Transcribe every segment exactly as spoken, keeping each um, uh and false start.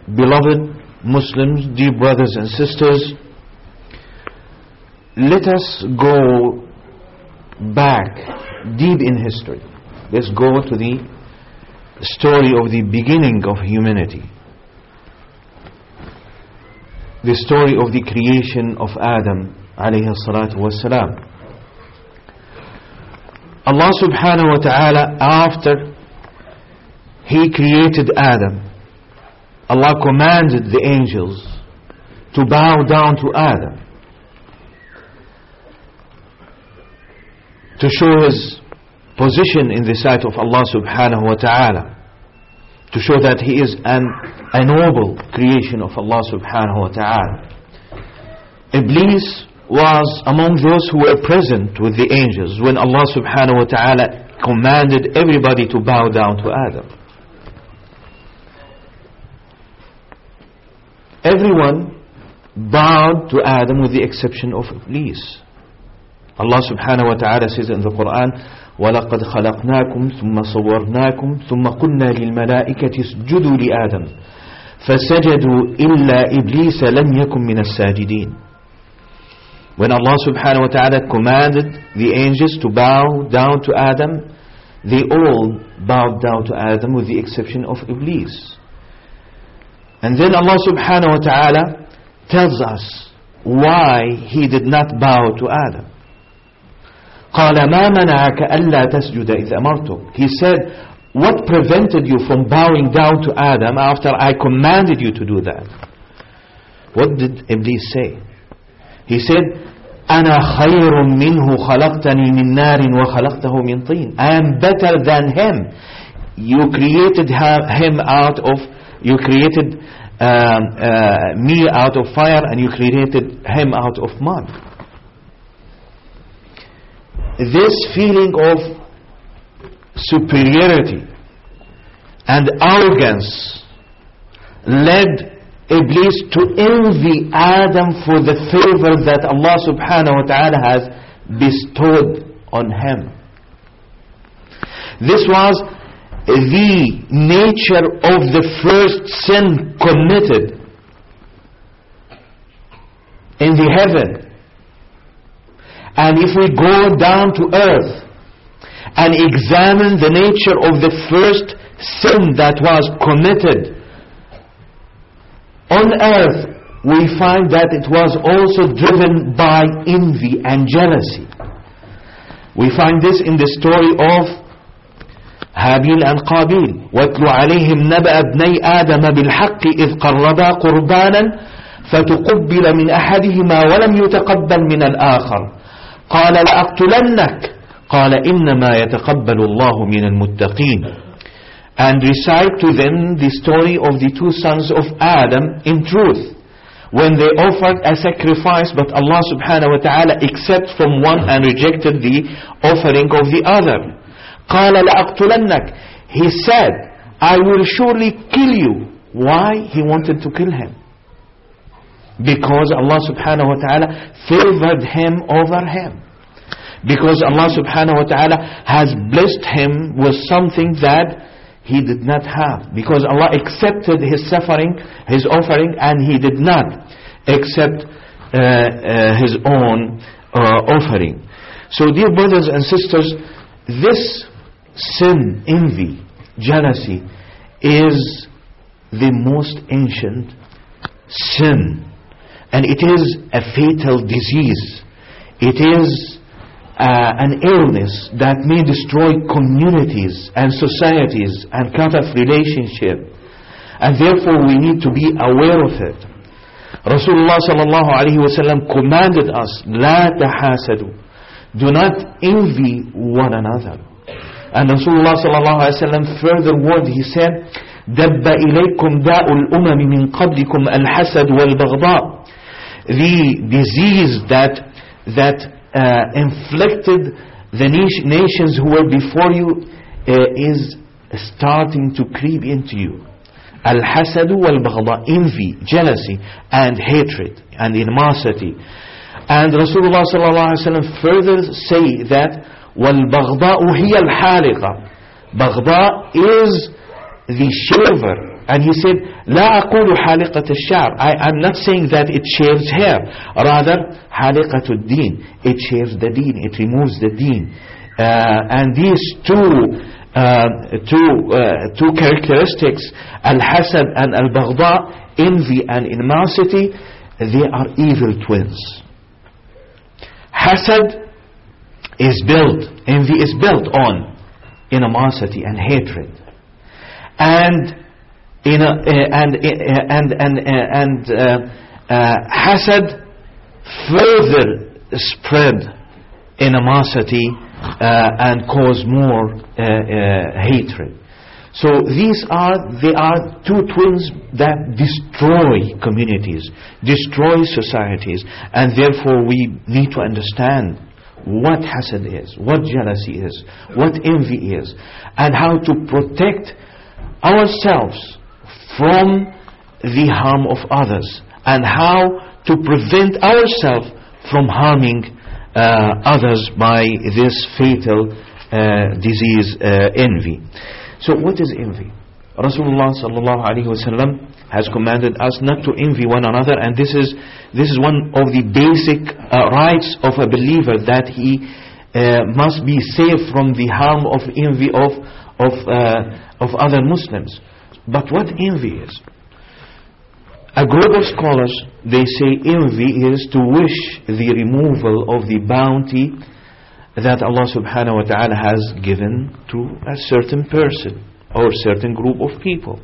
beloved Muslims, dear brothers and sisters, let us go back deep in history. Let's go to the story of the beginning of humanity, the story of the creation of Adam alayhi salatu wassalam. Allah subhanahu wa ta'ala, after He created Adam, Allah commanded the angels to bow down to Adam, to show his position in the sight of Allah subhanahu wa ta'ala, to show that he is an, a noble creation of Allah subhanahu wa ta'ala. Iblis was among those who were present with the angels when Allah subhanahu wa ta'ala commanded everybody to bow down to Adam. Everyone bowed to Adam with the exception of Iblis. Allah subhanahu wa ta'ala says in the Quran, وَلَقَدْ خَلَقْنَاكُمْ ثُمَّ صَوَّرْنَاكُمْ ثُمَّ قُلْنَا لِلْمَلَائِكَةِ اسْجُدُوا لِآدَمَ فَسَجَدُوا إِلَّا إِبْلِيسَ لَمْ يَكُنْ مِنَ السَّاجِدِينَ. When Allah subhanahu wa ta'ala commanded the angels to bow down to Adam, they all bowed down to Adam with the exception of Iblis. And then Allah subhanahu wa ta'ala tells us why he did not bow to Adam. قَالَ مَا مَنَعَكَ أَلَّا تَسْجُدَ إِذْ أَمَرْتُكَ. He said, what prevented you from bowing down to Adam after I commanded you to do that? What did Iblis say? He said, أَنَا خَيْرٌ مِّنْهُ خَلَقْتَنِي مِنْ نَارٍ وَخَلَقْتَهُ مِنْ طِينٍ. I am better than him. You created him out of, you created um, uh, me out of fire, and you created him out of mud. This feeling of superiority and arrogance led Iblis to envy Adam for the favor that Allah subhanahu wa ta'ala has bestowed on him. This was the nature of the first sin committed in the heaven. And if we go down to earth and examine the nature of the first sin that was committed on earth, we find that it was also driven by envy and jealousy. We find this in the story of Habil and Qabil. وَاتْلُ عَلَيْهِمْ نَبَأَ ابْنَيْ آدَمَ بِالْحَقِّ إِذْ قَرَّبَا قُرْبَانًا فَتُقُبِّلَ مِنْ أَحَدِهِمَا وَلَمْ يُتَقَبَّلْ مِنَ الْآخَرِ قال لأقتلنك قال إنما يتقبل الله من المتقين. And recite to them the story of the two sons of Adam in truth, when they offered a sacrifice, but Allah subhanahu wa ta'ala accepted from one and rejected the offering of the other. قال لأقتلنك. He said, I will surely kill you. Why? He wanted to kill him, because Allah subhanahu wa ta'ala favored him over him, because Allah subhanahu wa ta'ala has blessed him with something that he did not have, because Allah accepted his suffering, his offering, and he did not accept uh, uh, his own uh, offering. So dear brothers and sisters, this sin, envy, jealousy is the most ancient sin. And it is a fatal disease. It is uh, an illness that may destroy communities and societies and cut off relationship. And therefore we need to be aware of it. Rasulullah sallallahu alaihi wasallam commanded us, لا تحاسدوا. Do not envy one another. And Rasulullah sallallahu alaihi wasallam further word, he said, دب إليكم داء الأمم من قبلكم الحسد والبغضاء. The disease that that uh, inflicted the nations who were before you uh, is starting to creep into you. Al-hasadu wal-baghda, envy, jealousy, and hatred, and animosity. And Rasulullah sallallahu alaihi wasallam further say that wal-baghda'u hiya al-haliqa. Baghda is the shaver And he said, لا أقول حالقة الشعر. I am not saying that it shaves hair. Rather, حالقة الدين. It shaves the deen. It removes the deen. Uh, and these two, uh, two, uh, two characteristics, al-hasad and al-baghda, envy and animosity, they are evil twins. Hasad is built, envy is built on animosity and hatred. And in a, uh, and uh, and and uh, and uh, uh, hasad further spread animosity uh, and cause more uh, uh, hatred. So these are they are two twins that destroy communities, destroy societies, and therefore we need to understand what hasad is, what jealousy is, what envy is, and how to protect ourselves from the harm of others, and how to prevent ourselves from harming uh, others by this fatal uh, disease, uh, envy. So what is envy? Rasulullah sallallahu alaihi wasallam has commanded us not to envy one another, and this is this is one of the basic uh, rights of a believer, that he uh, must be safe from the harm of envy of of uh, of other Muslims. But what envy is? A group of scholars, they say envy is to wish the removal of the bounty that Allah subhanahu wa ta'ala has given to a certain person or certain group of people.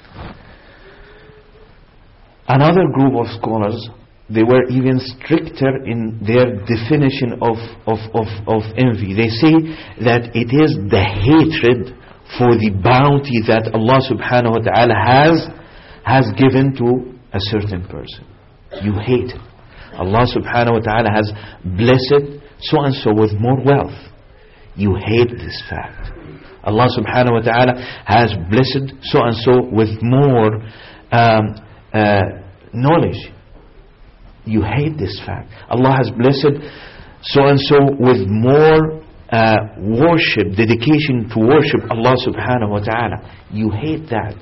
Another group of scholars, they were even stricter in their definition of, of, of, of envy. They say that it is the hatred for the bounty that Allah subhanahu wa ta'ala has has given to a certain person. You hate it. Allah subhanahu wa ta'ala has blessed so and so with more wealth. You hate this fact. Allah subhanahu wa ta'ala has blessed so and so with more um, uh, knowledge. You hate this fact. Allah has blessed so and so with more uh, worship, dedication to worship Allah subhanahu wa ta'ala. You hate that.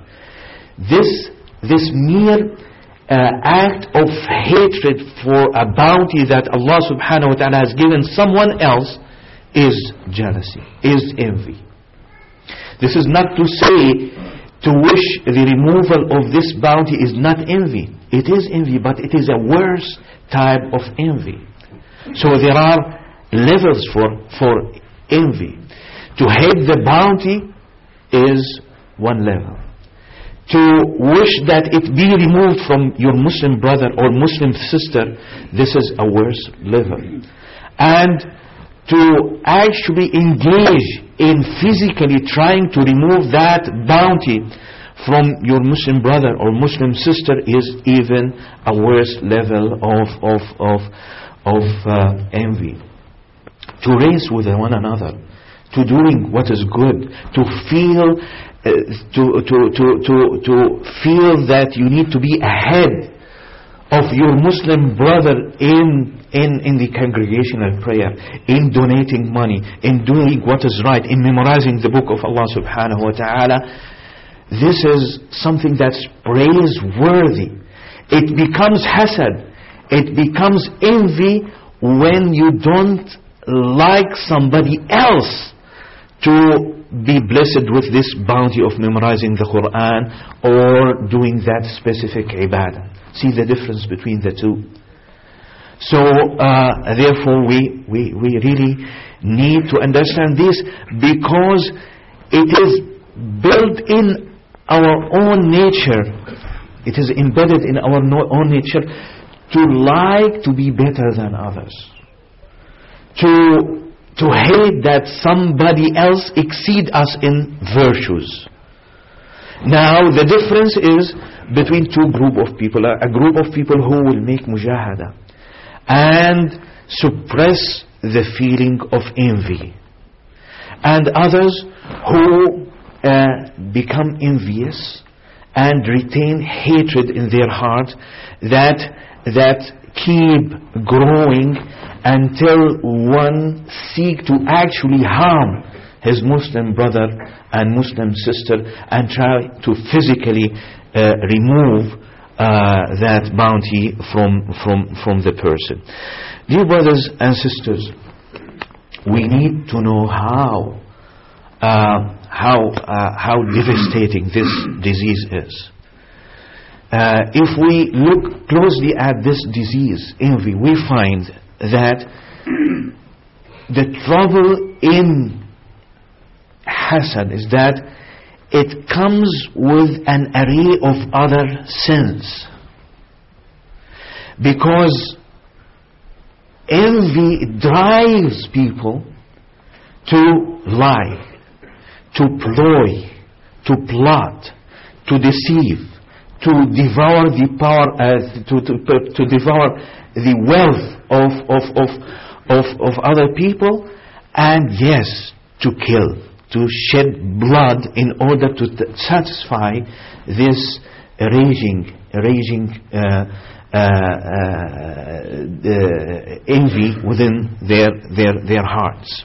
This this mere uh, act of hatred for a bounty that Allah subhanahu wa ta'ala has given someone else is jealousy, is envy. This is not to say to wish the removal of this bounty is not envy. It is envy, but it is a worse type of envy. So there are levels for, for envy. To hate the bounty is one level. To wish that it be removed from your Muslim brother or Muslim sister, this is a worse level. And to actually engage in physically trying to remove that bounty from your Muslim brother or Muslim sister is even a worse level of of of of uh, envy. To race with one another, to doing what is good, to feel uh, to, to to to to feel that you need to be ahead of your Muslim brother in in in the congregational prayer, in donating money, in doing what is right, in memorizing the book of Allah subhanahu wa ta'ala. This is something that's praiseworthy. It becomes hasad, it becomes envy when you don't like somebody else to be blessed with this bounty of memorizing the Quran or doing that specific ibadah. See the difference between the two. So uh, therefore we, we we really need to understand this, because it is built in our own nature, it is embedded in our no, own nature to like to be better than others, to to hate that somebody else exceed us in virtues. Now the difference is between two group of people, a group of people who will make mujahada and suppress the feeling of envy, and others who uh, become envious and retain hatred in their heart that that keep growing until one seek to actually harm his Muslim brother and Muslim sister and try to physically uh, remove uh, that bounty from, from, from the person. Dear brothers and sisters, we need to know how uh, how uh, how devastating this disease is. Uh, if we look closely at this disease, envy, we find that the trouble in hasad is that it comes with an array of other sins. Because envy drives people to lie, to ploy, to plot, to deceive, to devour the power, uh, to, to, to devour the wealth of, of, of, of, of other people, and yes, to kill, to shed blood in order to t- satisfy this raging, raging uh, uh, uh, envy within their, their, their hearts.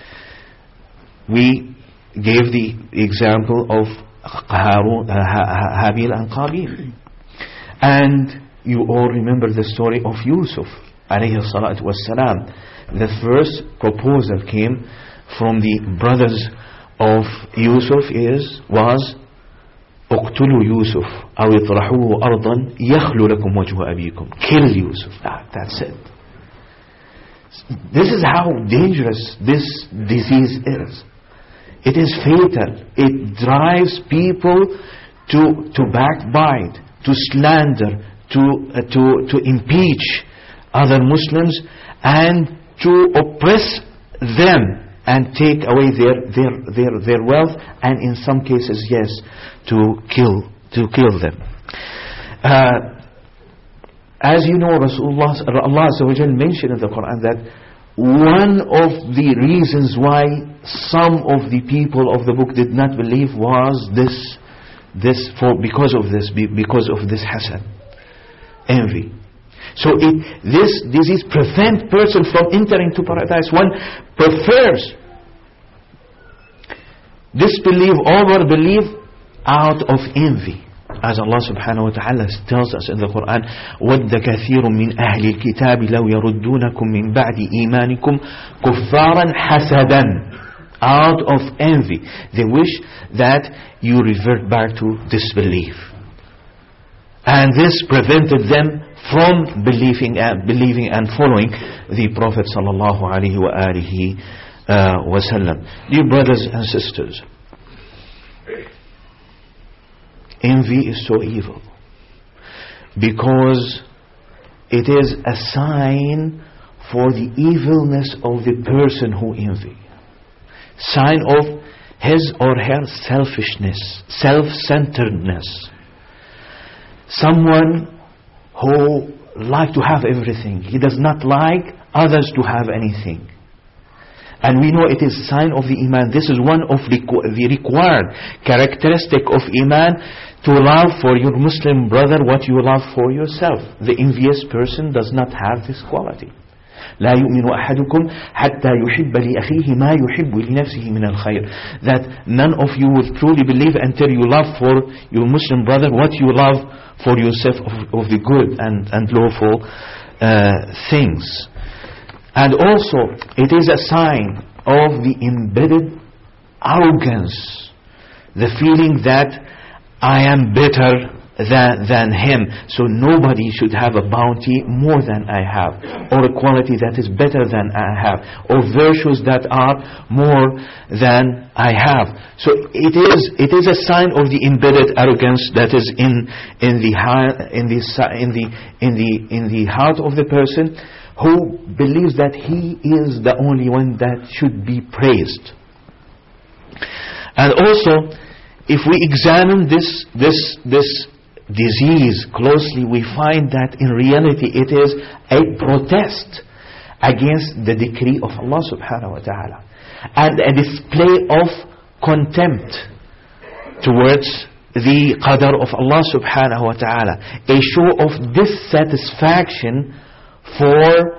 We gave the example of Harun, uh, Habil and Qabil. And you all remember the story of Yusuf alayhi salatu wassalam. The first proposal came from the brothers of Yusuf is was اقتلوا يوسف أو اطرحوه أرضا يخلو لكم وجه أبيكم. Kill Yusuf. That, that's it. This is how dangerous this disease is. It is fatal. It drives people to to backbite, to slander, to uh, to to impeach other Muslims, and to oppress them and take away their their their their wealth, and in some cases, yes, to kill to kill them. Uh, as you know, Rasulullah Allah Azza wa Jal mentioned in the Quran that one of the reasons why some of the people of the book did not believe was this this for because of this because of this hasad, envy. So it, this disease prevents person from entering to paradise. One prefers disbelief over belief out of envy. As Allah subhanahu wa ta'ala tells us in the Quran, وَدَّ كَثِيرٌ مِّنْ أَهْلِ الْكِتَابِ لَوْ يَرُدُّونَكُمْ مِّن بَعْدِ إِيمَانِكُمْ كُفَّارًا حَسَدًا. Out of envy. They wish that you revert back to disbelief. And this prevented them from believing and, believing and following the Prophet sallallahu alaihi wa alihi uh, wasallam. Dear brothers and sisters, envy is so evil because it is a sign for the evilness of the person who envy. Sign of his or her selfishness, self-centeredness. Someone who like to have everything. He does not like others to have anything. And we know it is a sign of the Iman. This is one of the, the required characteristic of Iman, to love for your Muslim brother what you love for yourself. The envious person does not have this quality. لا يؤمن أحدكم حتى يحب لأخيه ما يحب لنفسه من الخير. That none of you will truly believe until you love for your Muslim brother what you love for yourself of, of the good and, and lawful uh, things. And also it is a sign of the embedded arrogance, the feeling that I am better than, than him, so nobody should have a bounty more than I have, or a quality that is better than I have, or virtues that are more than I have. So it is it is a sign of the embedded arrogance that is in in the in the in the in the in the heart of the person who believes that he is the only one that should be praised. And also, if we examine this this this disease closely, we find that in reality it is a protest against the decree of Allah subhanahu wa ta'ala, and a display of contempt towards the qadar of Allah subhanahu wa ta'ala, a show of dissatisfaction for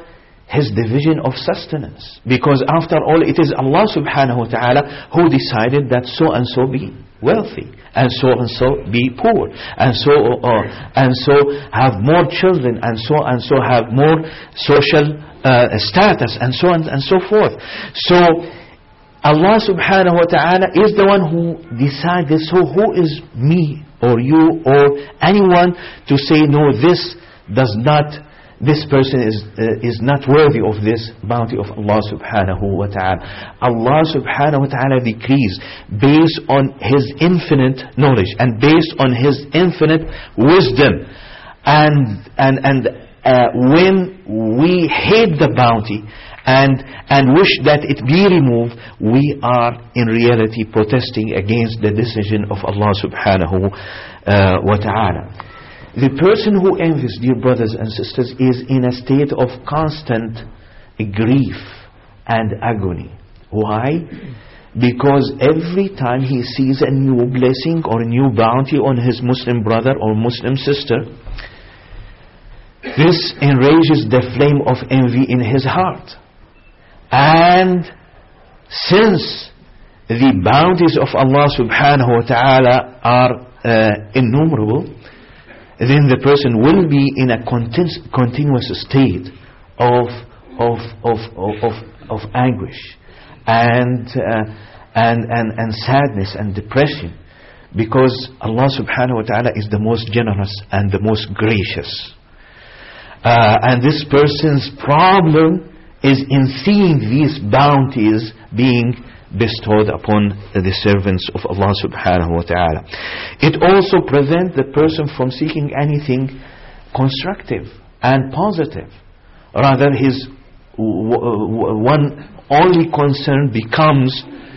his division of sustenance. Because after all, it is Allah subhanahu wa ta'ala who decided that so and so be wealthy, and so and so be poor, and so uh, and so have more children, and so and so have more social uh, status, and so on and so forth. So Allah subhanahu wa ta'ala is the one who decided. So who is me or you or anyone to say no, this does not, this person is uh, is not worthy of this bounty of Allah subhanahu wa ta'ala. Allah subhanahu wa ta'ala decrees based on His infinite knowledge and based on His infinite wisdom. And and and uh, when we hate the bounty and and wish that it be removed, we are in reality protesting against the decision of Allah subhanahu uh, wa ta'ala. The person who envies, dear brothers and sisters, is in a state of constant grief and agony. Why? Because every time he sees a new blessing or a new bounty on his Muslim brother or Muslim sister, this enrages the flame of envy in his heart. And since the bounties of Allah subhanahu wa ta'ala are uh, innumerable, then the person will be in a continu- continuous state of of of of of anguish and uh, and and and sadness and depression, because Allah subhanahu wa ta'ala is the most generous and the most gracious, uh, and this person's problem is in seeing these bounties being bestowed upon the servants of Allah subhanahu wa ta'ala. It also prevents the person from seeking anything constructive and positive. Rather, his w- w- one only concern becomes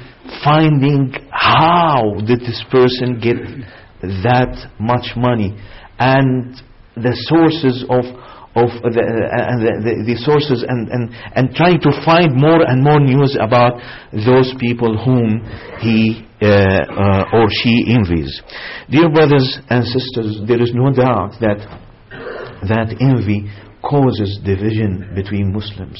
finding how did this person get that much money, and the sources of of the, uh, the, the, the sources and, and, and trying to find more and more news about those people whom he uh, uh, or she envies. Dear brothers and sisters, there is no doubt that that envy causes division between Muslims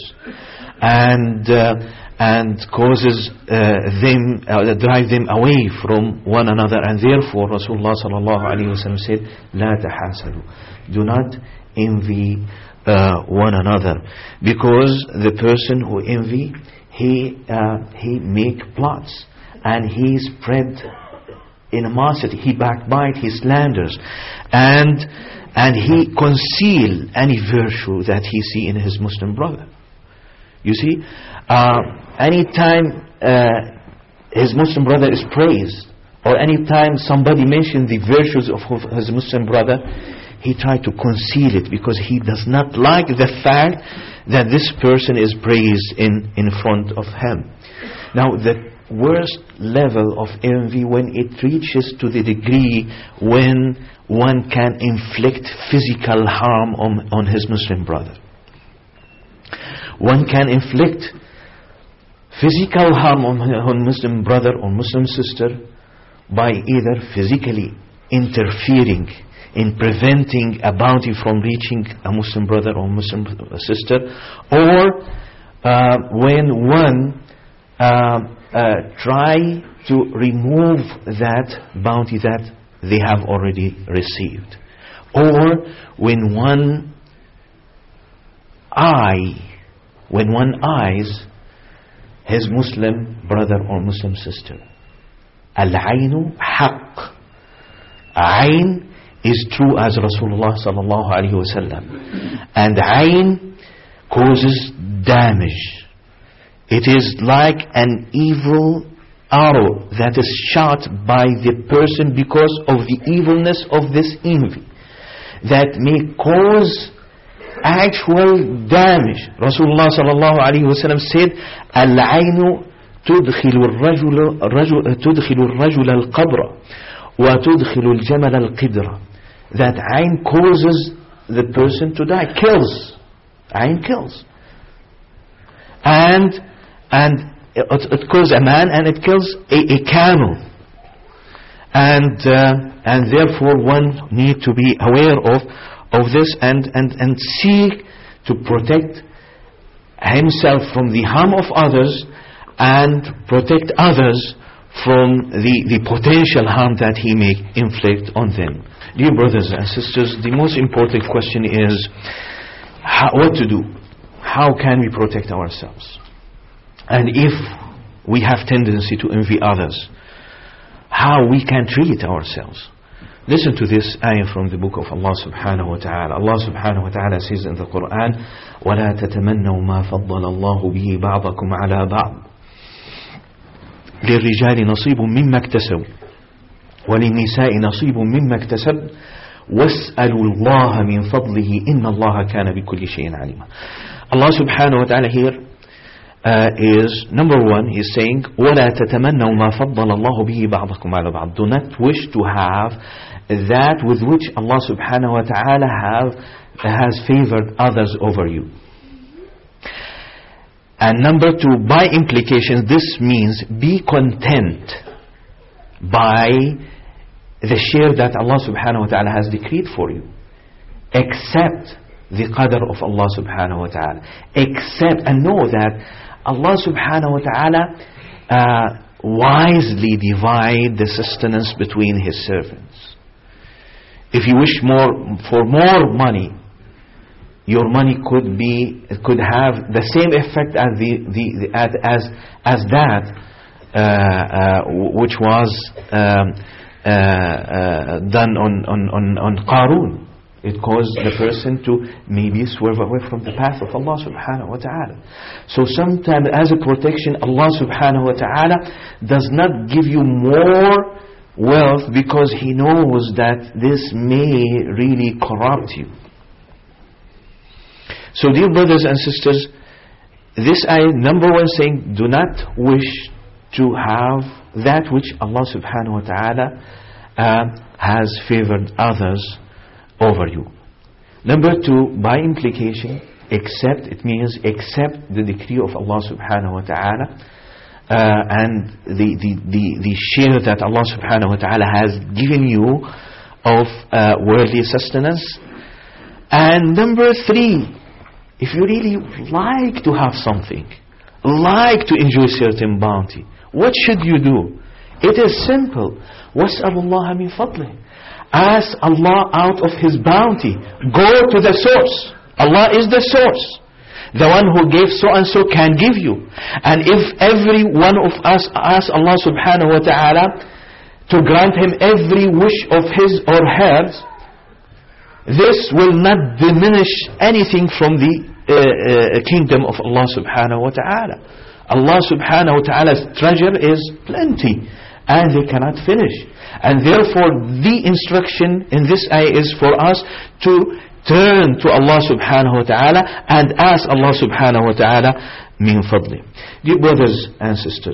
and uh, and causes uh, them uh, drive them away from one another, and therefore Rasulullah sallallahu alaihi wasallam said, "La tahasadu," do not envy uh, one another, because the person who envy, he uh, he make plots and he spread animosity, he backbite, he slanders, and and he conceal any virtue that he see in his Muslim brother. You see, uh, anytime uh, his Muslim brother is praised, or anytime somebody mentions the virtues of his Muslim brother, he tried to conceal it because he does not like the fact that this person is praised in, in front of him. Now, the worst level of envy, when it reaches to the degree when one can inflict physical harm on, on his Muslim brother. One can inflict physical harm on, on Muslim brother or Muslim sister by either physically interfering in preventing a bounty from reaching a Muslim brother or Muslim sister, or uh, when one uh, uh, try to remove that bounty that they have already received, or when one eye, when one eyes his Muslim brother or Muslim sister. Al-aynu haqq. Ayn is true as Rasulullah sallallahu alaihi wasallam, and ayn causes damage. It is like an evil arrow that is shot by the person because of the evilness of this envy, that may cause actual damage. Rasulullah sallallahu alaihi wasallam said, "Al-aynu tudkhilu ar-rajul tudkhilu ar-rajul al-qabra wa tudkhilu al-jamal al-qidra." That ayn causes the person to die, kills. Ayn kills. And and it, it kills a man and it kills a, a camel. And uh, and therefore one need to be aware of of this and, and, and seek to protect himself from the harm of others and protect others from the, the potential harm that he may inflict on them. Dear brothers and sisters, the most important question is how, what to do. How can we protect ourselves? And if we have tendency to envy others, how we can treat ourselves. Listen to this ayah from the book of Allah subhanahu wa ta'ala. Allah subhanahu wa ta'ala says in the Quran, وَلَا تَتَمَنَّوْا مَا فَضَّلَ اللَّهُ بِهِ بَعْضَكُمْ عَلَى بَعْضٍ لِلرِّجَالِ نَصِيبٌ مِمَّا اكْتَسَبُوا وَلِلنِّسَاءِ نَصِيبٌ مِمَّا اكْتَسَبْنَ وَاسْأَلُوا اللَّهَ مِنْ فَضْلِهِ إِنَّ اللَّهَ كَانَ بِكُلِّ شَيْءٍ عَلِيمًا. Allah subhanahu wa ta'ala here uh, is, number one, He's saying, وَلَا تَتَمَنَّوْا مَا فَضَّلَ اللَّهُ بِهِ بَعْضَكُمْ عَلَى بَعْضٍ. Do not wish to have that with which Allah subhanahu wa ta'ala have, has favored others over you. And number two, by implication, this means be content by the share that Allah subhanahu wa ta'ala has decreed for you. Accept the qadr of Allah subhanahu wa ta'ala. Accept and know that Allah subhanahu wa ta'ala uh, wisely divide the sustenance between His servants. If you wish more for more money, your money could be could have the same effect as the, the, the as as that uh, uh, which was um, uh, uh, done on on on, on Qarun. It caused the person to maybe swerve away from the path of Allah subhanahu wa ta'ala. So sometimes as a protection, Allah subhanahu wa ta'ala does not give you more wealth because He knows that this may really corrupt you. So dear brothers and sisters, this ayah, number one, saying do not wish to have that which Allah subhanahu wa ta'ala uh, has favored others over you. Number two, by implication, accept, it means accept the decree of Allah subhanahu wa ta'ala uh, and the, the, the, the share that Allah subhanahu wa ta'ala has given you of uh, worldly sustenance. And number three, if you really like to have something, like to enjoy certain bounty, what should you do? It is simple. وَاسْأَلُ اللَّهَ مِنْ فَضْلِهِ. Ask Allah out of His bounty. Go to the source. Allah is the source. The one who gave so and so can give you. And if every one of us asks Allah subhanahu wa ta'ala to grant him every wish of his or hers, this will not diminish anything from the uh, uh, kingdom of Allah subhanahu wa ta'ala. Allah subhanahu wa ta'ala's treasure is plenty and they cannot finish. And therefore the instruction in this ayah is for us to turn to Allah subhanahu wa ta'ala and ask Allah subhanahu wa ta'ala min fadli. Dear brothers and sisters,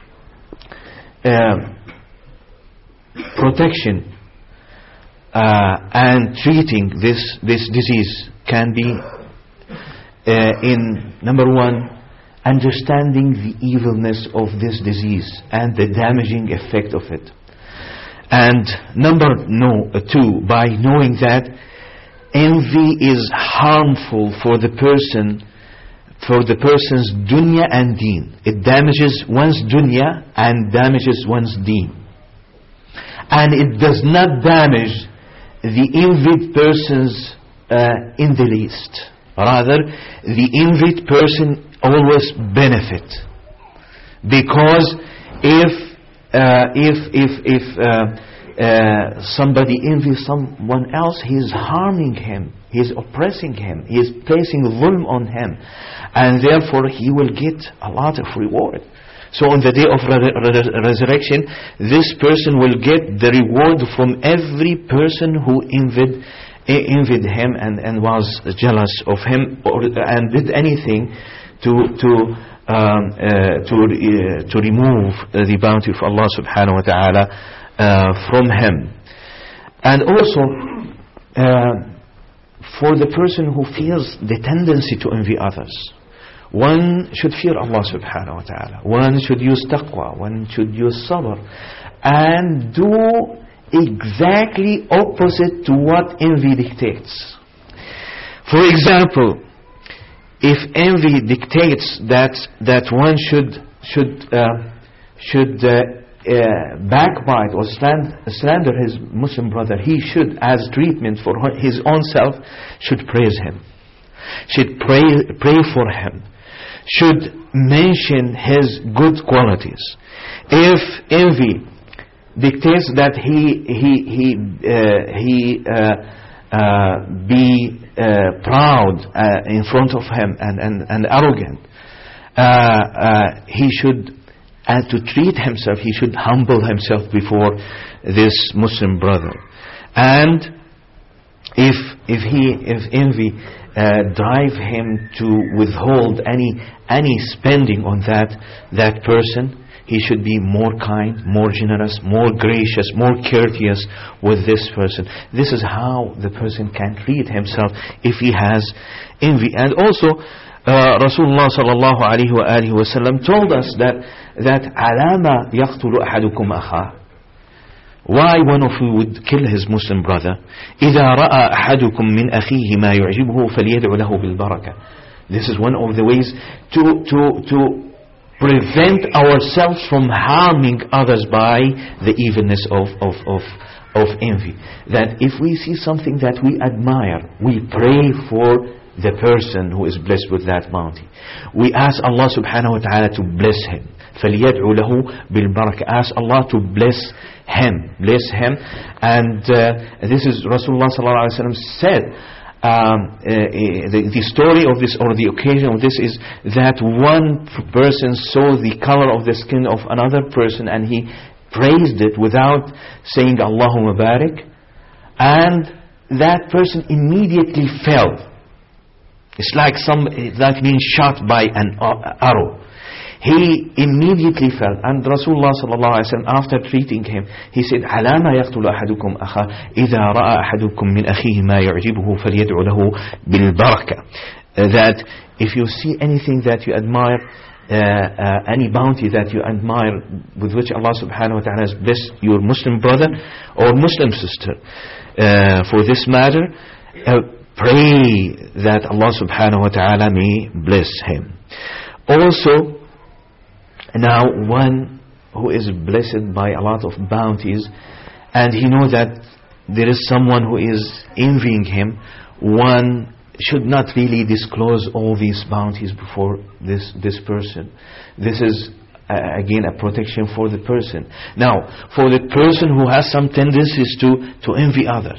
uh, protection uh, and treating this, this disease can be uh, in number one, understanding the evilness of this disease and the damaging effect of it. And number no, uh, two, by knowing that envy is harmful for the person, for the person's dunya and deen. It damages one's dunya and damages one's deen. And it does not damage the envied person's uh, in the least. Rather, the envied person always benefit. Because if Uh, if if if uh, uh, somebody envies someone else, he is harming him, he is oppressing him, he is placing zulm on him, and therefore he will get a lot of reward. So on the day of re- re- resurrection, this person will get the reward from every person who envied envied him and, and was jealous of him or, and did anything to to Um, uh, to uh, to remove uh, the bounty of Allah subhanahu wa ta'ala uh, from him. And also uh, for the person who feels the tendency to envy others, one should fear Allah subhanahu wa ta'ala, one should use taqwa, one should use sabr, and do exactly opposite to what envy dictates. For example, if envy dictates that that one should should uh, should uh, uh, backbite or slander, slander his Muslim brother, he should, as treatment for his own self, should praise him, should pray pray for him, should mention his good qualities. If envy dictates that he he he uh, he uh, uh, be uh, proud uh, in front of him and and, and arrogant, uh, uh, he should, and to treat himself, he should humble himself before this Muslim brother. And if if he if envy uh, drive him to withhold any any spending on that that person, he should be more kind, more generous, more gracious, more courteous with this person. This is how the person can treat himself if he has envy. And also, uh, Rasulullah sallallahu alaihi wa alihi wasallam told us that that alama yaqtulu ahadukum akha. Why one of you would kill his Muslim brother? إذا رأى أحدكم من أخيه ما يعجبه فليدع له بالبركة. This is one of the ways to to to prevent ourselves from harming others by the evilness of, of, of, of envy. That if we see something that we admire, we pray for the person who is blessed with that bounty. We ask Allah subhanahu wa ta'ala to bless him. فَلْيَدْعُ لَهُ بِالْبَرَكَةِ. Ask Allah to bless him. Bless him. And uh, this is Rasulullah sallallahu alayhi wa sallam said, Um, uh, the, the story of this, or the occasion of this, is that one person saw the color of the skin of another person and he praised it without saying Allahumma barik, and that person immediately fell. It's like some it's like being shot by an arrow. He immediately fell, and Rasulullah sallallahu alaihi wasallam, after treating him, he said, "Ala ma yaqtulu ahadukum akha idha ra'a ahadukum min akhihi ma yu'jibuhu falyad'u lahu bil barakah." That if you see anything that you admire, uh, uh, any bounty that you admire, with which Allah subhanahu wa ta'ala has blessed your Muslim brother or Muslim sister, uh, for this matter, uh, pray that Allah subhanahu wa ta'ala may bless him. Also, now, one who is blessed by a lot of bounties, and he knows that there is someone who is envying him, one should not really disclose all these bounties before this, this person. This is, uh, again, a protection for the person. Now, for the person who has some tendencies to, to envy others,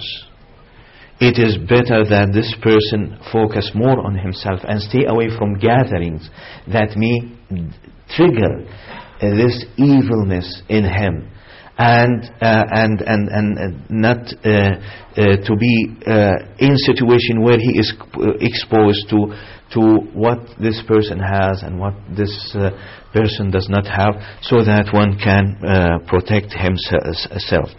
it is better that this person focus more on himself and stay away from gatherings that may trigger uh, this evilness in him, and uh, and, and and and not uh, uh, to be uh, in situation where he is exposed to to what this person has and what this uh, person does not have, so that one can uh, protect himself.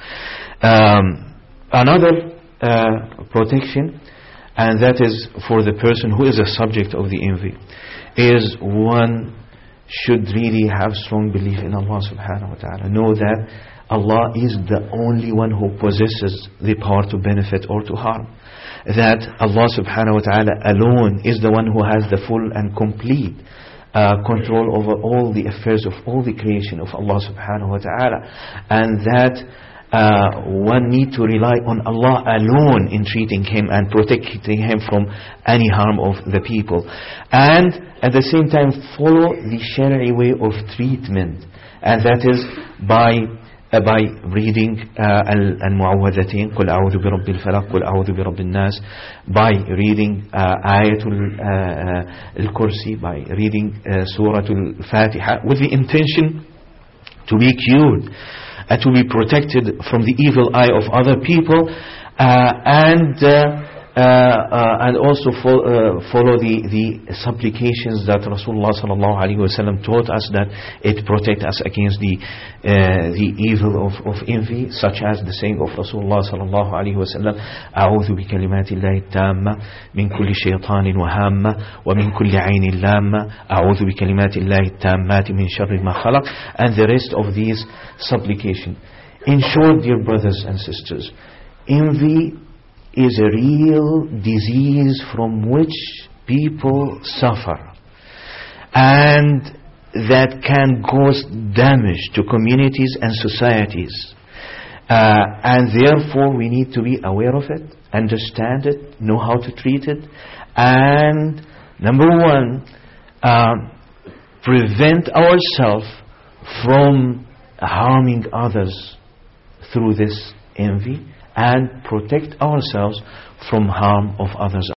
Um, another uh, protection, and that is for the person who is a subject of the envy, is one should really have strong belief in Allah subhanahu wa ta'ala. Know that Allah is the only one who possesses the power to benefit or to harm. That Allah subhanahu wa ta'ala alone is the one who has the full and complete uh, control over all the affairs of all the creation of Allah subhanahu wa ta'ala. And that uh, one need to rely on Allah alone in treating him and protecting him from any harm of the people. And at the same time follow the Shari'i way of treatment, and that is by uh, by reading al-mu'awwadhatain, قُلْ أَعُوذُ بِرَبِّ الْفَلَقِ قُلْ أَعُوذُ بِرَبِّ النَّاسِ, by reading uh, Ayatul uh, al-Kursi, by reading uh, Surah al-Fatiha, with the intention to be cured, uh, to be protected from the evil eye of other people, uh, and uh, Uh, uh, and also fo- uh, follow the, the supplications that Rasulullah sallallahu alaihi wasallam taught us, that it protect us against the uh, the evil of, of envy, such as the saying of Rasulullah sallallahu alaihi wasallam, أعوذ بكلمات الله التامة من كل شيطان وهامة ومن كل عين لامة أعوذ بكلمات الله التامات من شر ما خلق, and the rest of these supplication. In short, dear brothers and sisters, envy is a real disease from which people suffer, and that can cause damage to communities and societies. Uh, and therefore we need to be aware of it, understand it, know how to treat it, and number one, um, prevent ourselves from harming others through this envy, and protect ourselves from harm of others.